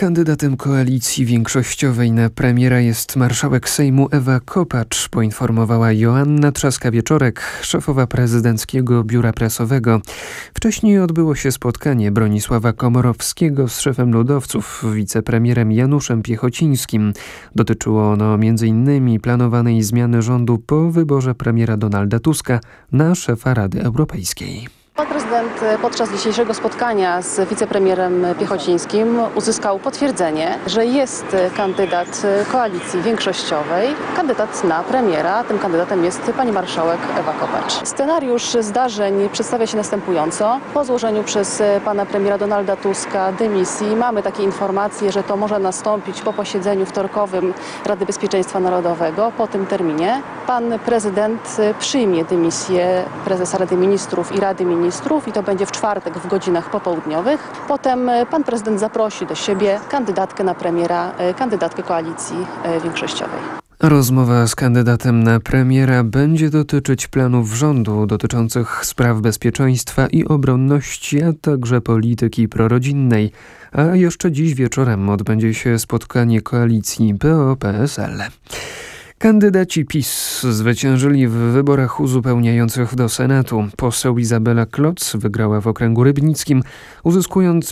Kandydatem koalicji większościowej na premiera jest marszałek Sejmu Ewa Kopacz, poinformowała Joanna Trzaska-Wieczorek, szefowa prezydenckiego biura prasowego. Wcześniej odbyło się spotkanie Bronisława Komorowskiego z szefem ludowców, wicepremierem Januszem Piechocińskim. Dotyczyło ono m.in. planowanej zmiany rządu po wyborze premiera Donalda Tuska na szefa Rady Europejskiej. Pan prezydent podczas dzisiejszego spotkania z wicepremierem Piechocińskim uzyskał potwierdzenie, że jest kandydat koalicji większościowej, kandydat na premiera. Tym kandydatem jest pani marszałek Ewa Kopacz. Scenariusz zdarzeń przedstawia się następująco. Po złożeniu przez pana premiera Donalda Tuska dymisji mamy takie informacje, że to może nastąpić po posiedzeniu wtorkowym Rady Bezpieczeństwa Narodowego. Po tym terminie pan prezydent przyjmie dymisję prezesa Rady Ministrów i Rady Ministrów i to będzie w czwartek w godzinach popołudniowych. Potem pan prezydent zaprosi do siebie kandydatkę na premiera, kandydatkę koalicji większościowej. Rozmowa z kandydatem na premiera będzie dotyczyć planów rządu dotyczących spraw bezpieczeństwa i obronności, a także polityki prorodzinnej. A jeszcze dziś wieczorem odbędzie się spotkanie koalicji PO-PSL. Kandydaci PiS zwyciężyli w wyborach uzupełniających do Senatu. Poseł Izabela Kloc wygrała w okręgu rybnickim, uzyskując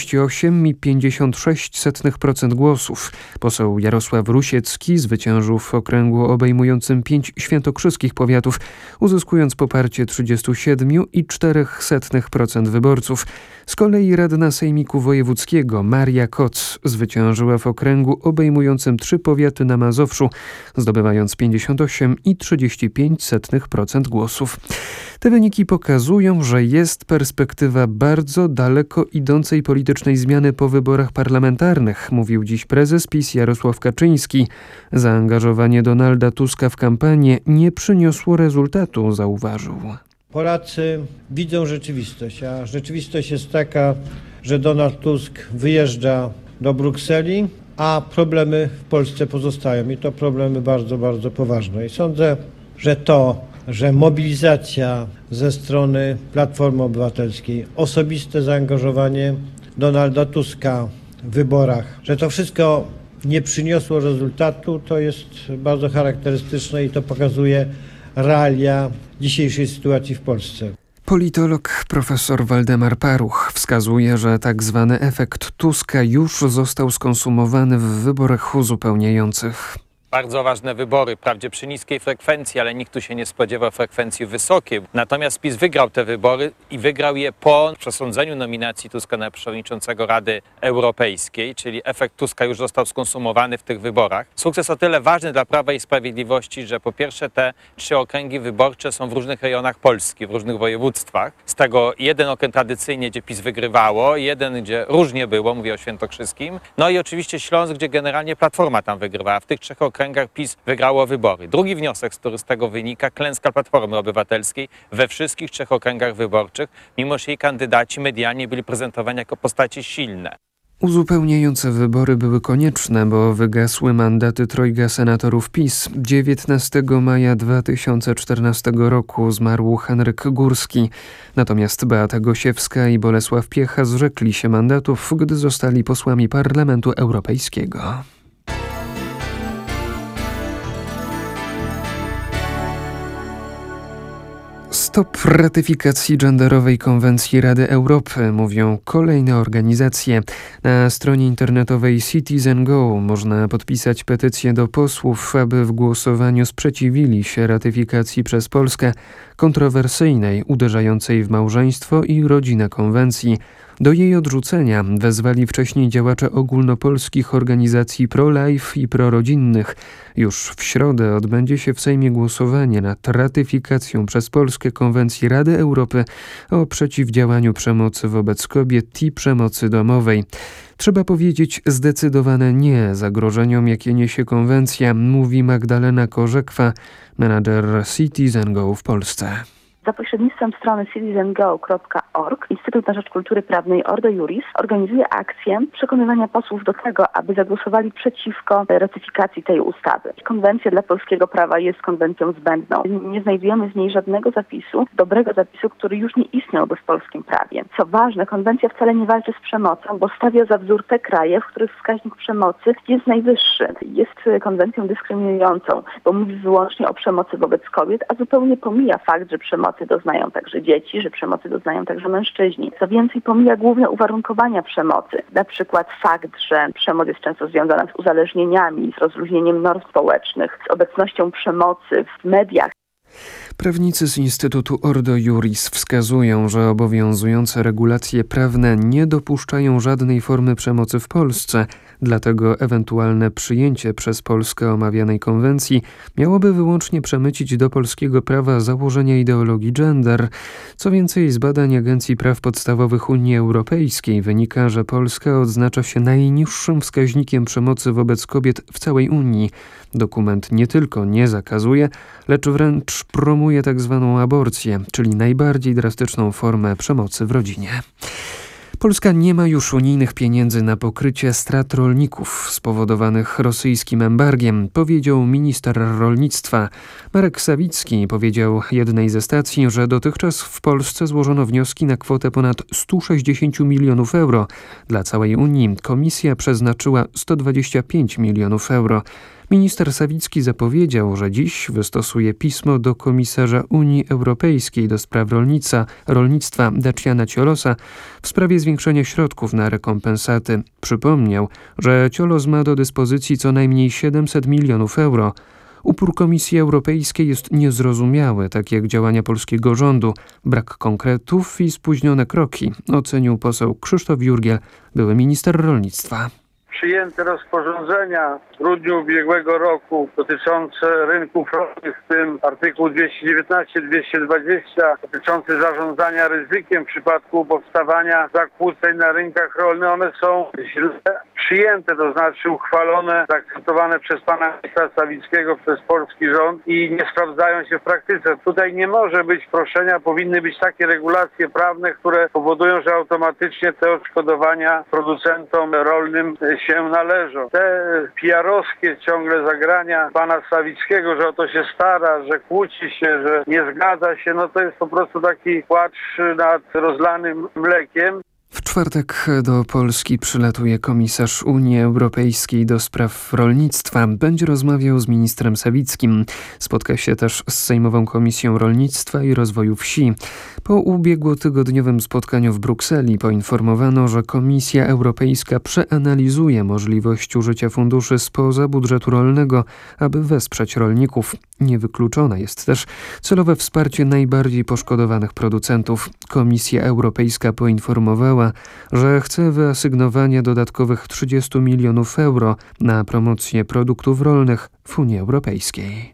48,56% głosów. Poseł Jarosław Rusiecki zwyciężył w okręgu obejmującym 5 świętokrzyskich powiatów, uzyskując poparcie 37,04% wyborców. Z kolei radna Sejmiku Wojewódzkiego Maria Koc zwyciężyła w okręgu obejmującym 3 powiaty na Mazowszu, zdobywając 58,35% głosów. Te wyniki pokazują, że jest perspektywa bardzo daleko idącej politycznej zmiany po wyborach parlamentarnych, mówił dziś prezes PiS Jarosław Kaczyński. Zaangażowanie Donalda Tuska w kampanię nie przyniosło rezultatu, zauważył. Polacy widzą rzeczywistość, a rzeczywistość jest taka, że Donald Tusk wyjeżdża do Brukseli, a problemy w Polsce pozostają i to problemy bardzo, bardzo poważne. I sądzę, że mobilizacja ze strony Platformy Obywatelskiej, osobiste zaangażowanie Donalda Tuska w wyborach, że to wszystko nie przyniosło rezultatu, to jest bardzo charakterystyczne i to pokazuje realia dzisiejszej sytuacji w Polsce. Politolog profesor Waldemar Paruch wskazuje, że tak zwany efekt Tuska już został skonsumowany w wyborach uzupełniających. Bardzo ważne wybory, wprawdzie przy niskiej frekwencji, ale nikt tu się nie spodziewał frekwencji wysokiej. Natomiast PiS wygrał te wybory i wygrał je po przesądzeniu nominacji Tuska na przewodniczącego Rady Europejskiej, czyli efekt Tuska już został skonsumowany w tych wyborach. Sukces o tyle ważny dla Prawa i Sprawiedliwości, że po pierwsze te 3 okręgi wyborcze są w różnych rejonach Polski, w różnych województwach. Z tego jeden okręg tradycyjnie, gdzie PiS wygrywało, jeden, gdzie różnie było, mówię o świętokrzyskim. No i oczywiście Śląsk, gdzie generalnie Platforma tam wygrywała. W tych 3 okręgach PiS wygrało wybory. Drugi wniosek, który z tego wynika, klęska Platformy Obywatelskiej we wszystkich 3 okręgach wyborczych, mimo że jej kandydaci medialnie byli prezentowani jako postacie silne. Uzupełniające wybory były konieczne, bo wygasły mandaty 3 senatorów PiS. 19 maja 2014 roku zmarł Henryk Górski. Natomiast Beata Gosiewska i Bolesław Piecha zrzekli się mandatów, gdy zostali posłami Parlamentu Europejskiego. Stop ratyfikacji genderowej konwencji Rady Europy, mówią kolejne organizacje. Na stronie internetowej Citizen Go można podpisać petycję do posłów, aby w głosowaniu sprzeciwili się ratyfikacji przez Polskę kontrowersyjnej, uderzającej w małżeństwo i rodzinę konwencji. Do jej odrzucenia wezwali wcześniej działacze ogólnopolskich organizacji pro-life i prorodzinnych. Już w środę odbędzie się w Sejmie głosowanie nad ratyfikacją przez Polskę Konwencji Rady Europy o przeciwdziałaniu przemocy wobec kobiet i przemocy domowej. Trzeba powiedzieć zdecydowane nie zagrożeniom, jakie niesie konwencja, mówi Magdalena Korzekwa, menadżer Citizen Go w Polsce. Za pośrednictwem strony citizengo.org Instytut na Rzecz Kultury Prawnej Ordo Iuris organizuje akcję przekonywania posłów do tego, aby zagłosowali przeciwko ratyfikacji tej ustawy. Konwencja dla polskiego prawa jest konwencją zbędną. Nie znajdujemy w niej żadnego dobrego zapisu, który już nie istniałby w polskim prawie. Co ważne, konwencja wcale nie walczy z przemocą, bo stawia za wzór te kraje, w których wskaźnik przemocy jest najwyższy. Jest konwencją dyskryminującą, bo mówi wyłącznie o przemocy wobec kobiet, a zupełnie pomija fakt, że przemocy doznają także dzieci, że przemocy doznają także mężczyźni. Co więcej, pomija główne uwarunkowania przemocy. Na przykład fakt, że przemoc jest często związana z uzależnieniami, z rozluźnieniem norm społecznych, z obecnością przemocy w mediach. Prawnicy z Instytutu Ordo Iuris wskazują, że obowiązujące regulacje prawne nie dopuszczają żadnej formy przemocy w Polsce, dlatego ewentualne przyjęcie przez Polskę omawianej konwencji miałoby wyłącznie przemycić do polskiego prawa założenia ideologii gender. Co więcej, z badań Agencji Praw Podstawowych Unii Europejskiej wynika, że Polska odznacza się najniższym wskaźnikiem przemocy wobec kobiet w całej Unii. Dokument nie tylko nie zakazuje, lecz wręcz promuje tzw. aborcję, czyli najbardziej drastyczną formę przemocy w rodzinie. Polska nie ma już unijnych pieniędzy na pokrycie strat rolników spowodowanych rosyjskim embargiem, powiedział minister rolnictwa. Marek Sawicki powiedział jednej ze stacji, że dotychczas w Polsce złożono wnioski na kwotę ponad 160 milionów euro. Dla całej Unii Komisja przeznaczyła 125 milionów euro. Minister Sawicki zapowiedział, że dziś wystosuje pismo do komisarza Unii Europejskiej do spraw rolnictwa Daciana Ciolosa w sprawie zwiększenia środków na rekompensaty. Przypomniał, że Ciolos ma do dyspozycji co najmniej 700 milionów euro. Upór Komisji Europejskiej jest niezrozumiały, tak jak działania polskiego rządu. Brak konkretów i spóźnione kroki, ocenił poseł Krzysztof Jurgiel, były minister rolnictwa. Przyjęte rozporządzenia w grudniu ubiegłego roku dotyczące rynków rolnych, w tym artykuł 219-220 dotyczący zarządzania ryzykiem w przypadku powstawania zakłóceń na rynkach rolnych, one są źle przyjęte, to znaczy uchwalone, zaakceptowane przez pana ministra Sawickiego, przez polski rząd i nie sprawdzają się w praktyce. Tutaj nie może być proszenia, powinny być takie regulacje prawne, które powodują, że automatycznie te odszkodowania producentom rolnym się należą. Te PR-owskie ciągle zagrania pana Sawickiego, że o to się stara, że kłóci się, że nie zgadza się, no to jest po prostu taki płacz nad rozlanym mlekiem. W czwartek do Polski przylatuje komisarz Unii Europejskiej do spraw rolnictwa. Będzie rozmawiał z ministrem Sawickim. Spotka się też z Sejmową Komisją Rolnictwa i Rozwoju Wsi. Po ubiegłotygodniowym spotkaniu w Brukseli poinformowano, że Komisja Europejska przeanalizuje możliwość użycia funduszy spoza budżetu rolnego, aby wesprzeć rolników. Niewykluczone jest też celowe wsparcie najbardziej poszkodowanych producentów. Komisja Europejska poinformowała, że chce wyasygnowania dodatkowych 30 milionów euro na promocję produktów rolnych w Unii Europejskiej.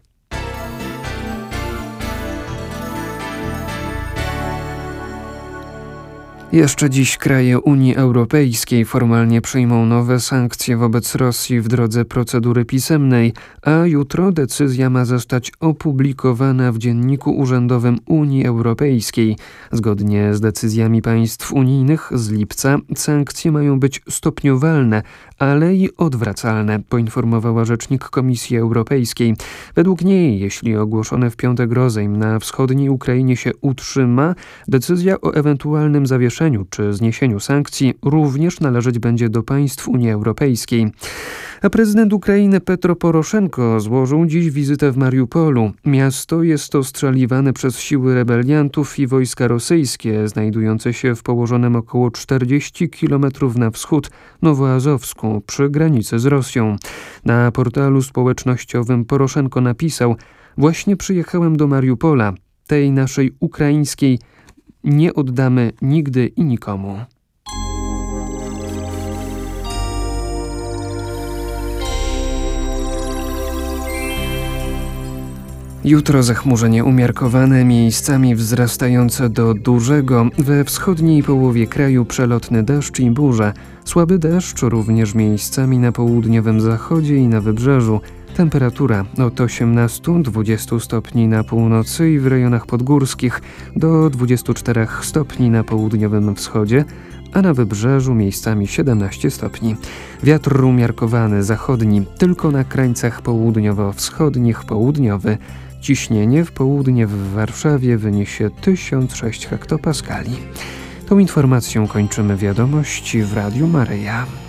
Jeszcze dziś kraje Unii Europejskiej formalnie przyjmą nowe sankcje wobec Rosji w drodze procedury pisemnej, a jutro decyzja ma zostać opublikowana w Dzienniku Urzędowym Unii Europejskiej. Zgodnie z decyzjami państw unijnych z lipca sankcje mają być stopniowalne, ale i odwracalne, poinformowała rzecznik Komisji Europejskiej. Według niej, jeśli ogłoszony w piątek rozejm na wschodniej Ukrainie się utrzyma, decyzja o ewentualnym zawieszeniu czy zniesieniu sankcji również należeć będzie do państw Unii Europejskiej. A prezydent Ukrainy Petro Poroszenko złożył dziś wizytę w Mariupolu. Miasto jest ostrzeliwane przez siły rebeliantów i wojska rosyjskie, znajdujące się w położonym około 40 km na wschód Nowoazowsku przy granicy z Rosją. Na portalu społecznościowym Poroszenko napisał: „Właśnie przyjechałem do Mariupola, tej naszej ukraińskiej nie oddamy nigdy i nikomu”. Jutro zachmurzenie umiarkowane, miejscami wzrastające do dużego. We wschodniej połowie kraju przelotny deszcz i burze. Słaby deszcz również miejscami na południowym zachodzie i na wybrzeżu. Temperatura od 18-20 stopni na północy i w rejonach podgórskich do 24 stopni na południowym wschodzie, a na wybrzeżu miejscami 17 stopni. Wiatr umiarkowany zachodni, tylko na krańcach południowo-wschodnich południowy. Ciśnienie w południe w Warszawie wyniesie 1006 hektopaskali. Tą informacją kończymy wiadomości w Radiu Maryja.